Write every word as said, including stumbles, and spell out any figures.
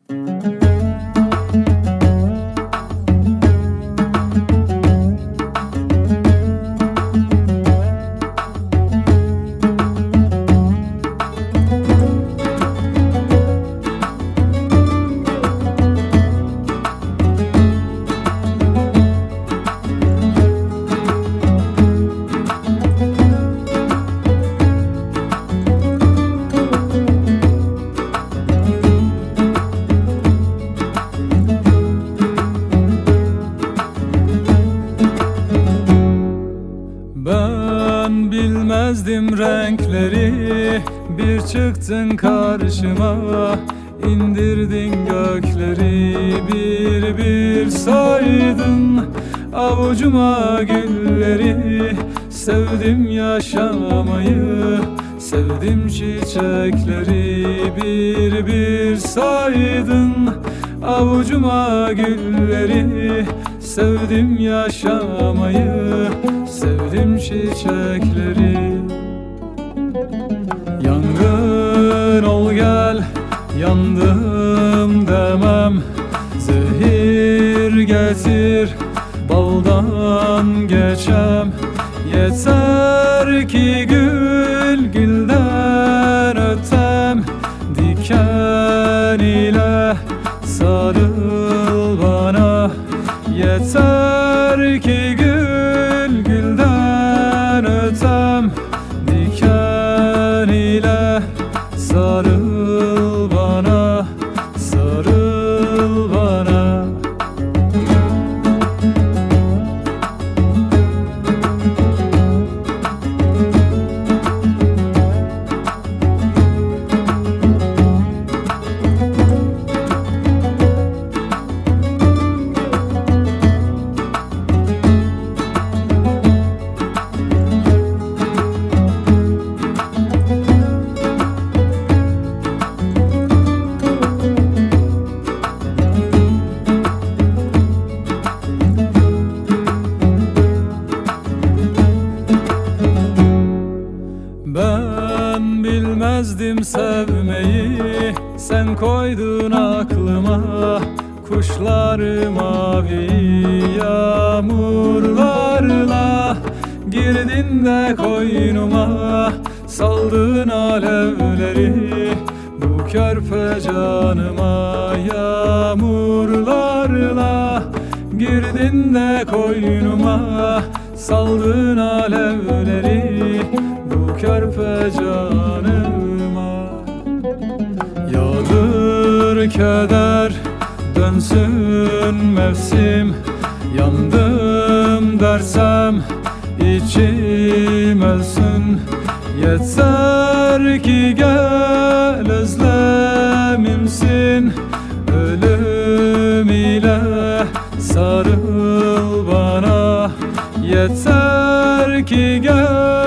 Ben bilmezdim renkleri, bir çıktın karşıma, indirdin gökleri, bir bir saydın avucuma gülleri. Sevdim yaşamayı, sevdim çiçekleri, bir bir saydın avucuma gülleri. Sevdim yaşamayı, sevdim çiçekleri. Yangın ol gel, yandım demem, zehir getir, baldan geçem. Yeter ki gül gülden ötem, diken ile sarıl bana. Yeter ki gül gülden ötem, diken ile sarıl bana, sarıl bana. Ben bilmezdim sevmeyi, sen koydun aklıma. Kuşları mavi yağmurlarla, girdin de koynuma, saldın alevleri. Bu körpe canıma yağmurlarla, girdin de koynuma, saldın alevleri. Bu körpe canıma yağdır keder, dönsün mevsim. Yandım dersem içim ölsün. Yeter ki gel özlemimsin, ölüm ile sarıl bana. Yeter ki gel